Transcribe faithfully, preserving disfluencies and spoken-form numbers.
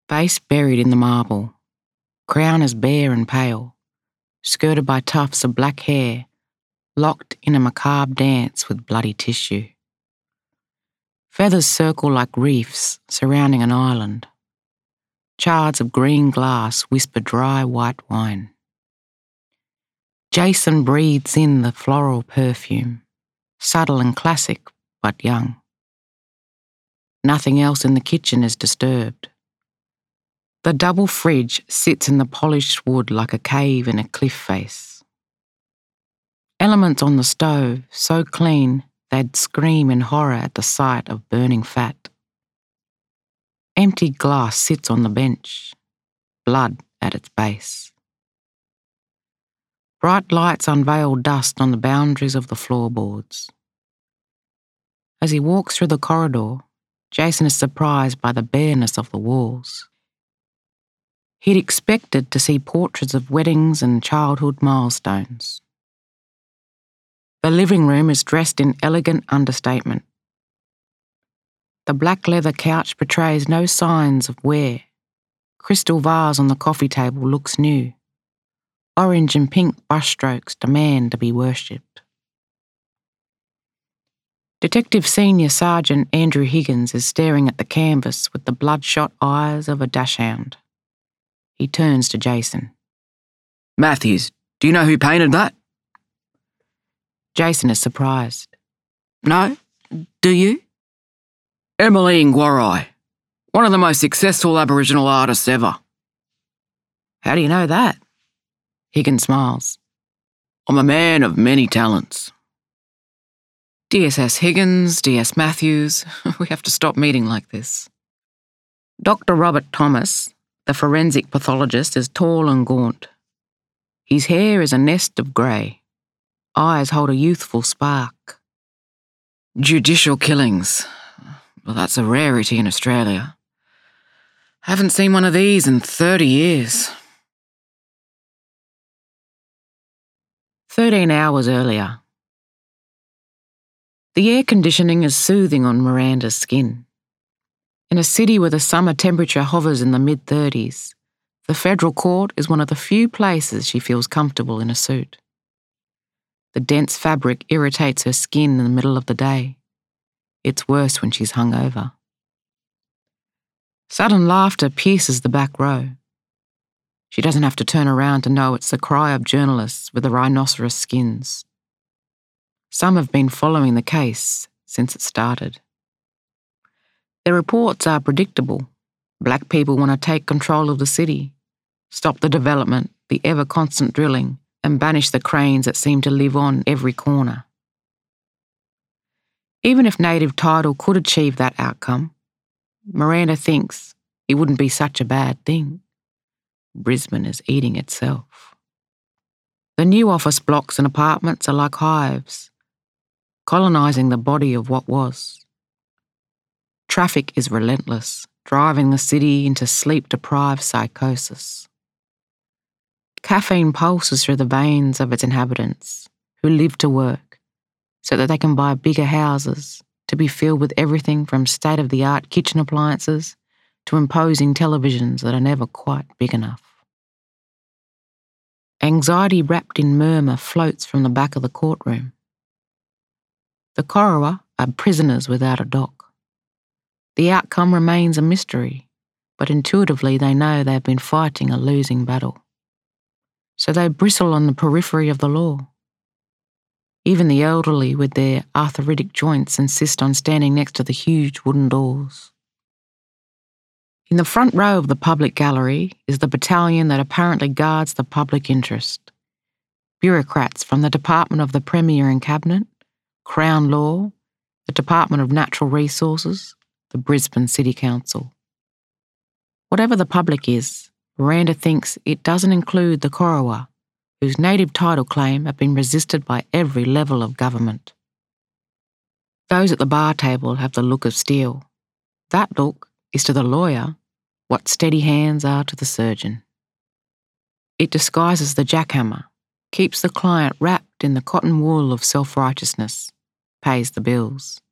Face buried in the marble, crown is bare and pale, skirted by tufts of black hair, locked in a macabre dance with bloody tissue. Feathers circle like reefs surrounding an island. Shards of green glass whisper dry white wine. Jason breathes in the floral perfume, subtle and classic, but young. Nothing else in the kitchen is disturbed. The double fridge sits in the polished wood like a cave in a cliff face. Elements on the stove so clean they'd scream in horror at the sight of burning fat. Empty glass sits on the bench, blood at its base. Bright lights unveil dust on the boundaries of the floorboards. As he walks through the corridor, Jason is surprised by the bareness of the walls. He'd expected to see portraits of weddings and childhood milestones. The living room is dressed in elegant understatement. The black leather couch betrays no signs of wear. Crystal vase on the coffee table looks new. Orange and pink brushstrokes demand to be worshipped. Detective Senior Sergeant Andrew Higgins is staring at the canvas with the bloodshot eyes of a dachshund. He turns to Jason. Matthews, do you know who painted that? Jason is surprised. No? Do you? Emily Ngwarai, one of the most successful Aboriginal artists ever. How do you know that? Higgins smiles. I'm a man of many talents. D S S Higgins, D S Matthews, we have to stop meeting like this. Doctor Robert Thomas, the forensic pathologist, is tall and gaunt. His hair is a nest of grey. Eyes hold a youthful spark. Judicial killings. Well, that's a rarity in Australia. Haven't seen one of these in thirty years. Thirteen hours earlier. The air conditioning is soothing on Miranda's skin. In a city where the summer temperature hovers in the mid-thirties, the federal court is one of the few places she feels comfortable in a suit. The dense fabric irritates her skin in the middle of the day. It's worse when she's hungover. Sudden laughter pierces the back row. She doesn't have to turn around to know it's the cry of journalists with the rhinoceros skins. Some have been following the case since it started. Their reports are predictable. Black people want to take control of the city, stop the development, the ever-constant drilling, and banish the cranes that seem to live on every corner. Even if native title could achieve that outcome, Miranda thinks it wouldn't be such a bad thing. Brisbane is eating itself. The new office blocks and apartments are like hives, colonising the body of what was. Traffic is relentless, driving the city into sleep-deprived psychosis. Caffeine pulses through the veins of its inhabitants, who live to work, so that they can buy bigger houses, to be filled with everything from state-of-the-art kitchen appliances to imposing televisions that are never quite big enough. Anxiety wrapped in murmur floats from the back of the courtroom. The Corowa are prisoners without a dock. The outcome remains a mystery, but intuitively they know they have been fighting a losing battle. So they bristle on the periphery of the law. Even the elderly with their arthritic joints insist on standing next to the huge wooden doors. In the front row of the public gallery is the battalion that apparently guards the public interest. Bureaucrats from the Department of the Premier and Cabinet, Crown Law, the Department of Natural Resources, the Brisbane City Council. Whatever the public is, Miranda thinks it doesn't include the Corowa, whose native title claim have been resisted by every level of government. Those at the bar table have the look of steel. That look is to the lawyer what steady hands are to the surgeon. It disguises the jackhammer, keeps the client wrapped in the cotton wool of self-righteousness, pays the bills.